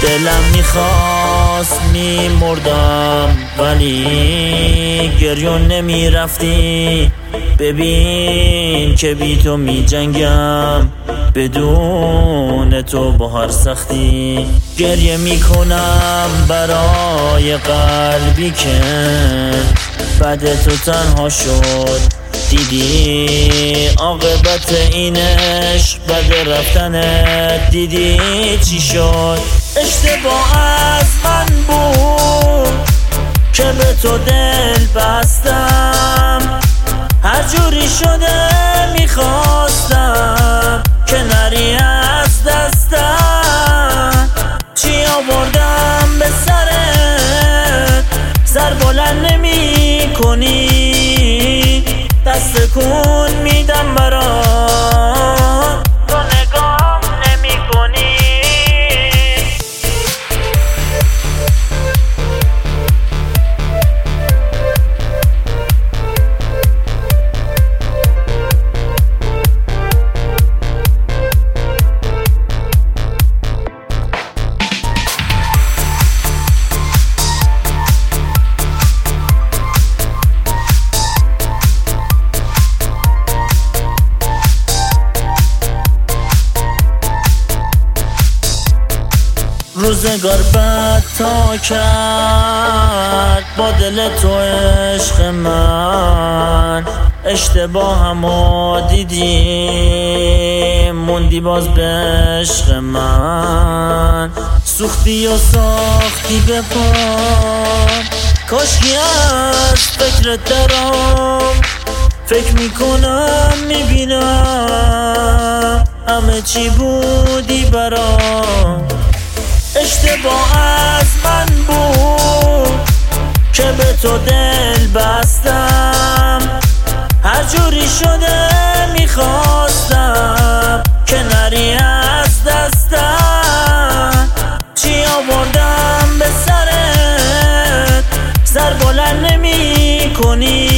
دلم میخواست میمردم ولی گریون نمیرفتی. ببین که بی تو میجنگم بدون تو با هر سختی. گریه میکنم برای قلبی که بعد تو تنها شد. دیدی عاقبت این عشق بعد رفتنت دیدی چی شد. اشتباه از من بود که به تو دل بستم. هر جوری شده میخواستم که نری از دستم. چی آوردم به سرت سر بلند نمی کنی. دست کن میدم برات تو نگاه نمی کنی. روزگار بد تا کرد با دل تو عشق من. اشتباهمو دیدی موندی باز به عشق من. سوختی و ساختی به پام کاشکی از فکرت درام. فکر میکنم میبینم همه چی بودی برام. اشتباه از من بود که به تو دل بستم. هر جوری شده میخواستم که نری از دستم. چی آوردم به سرت سر بلند نمی کنی.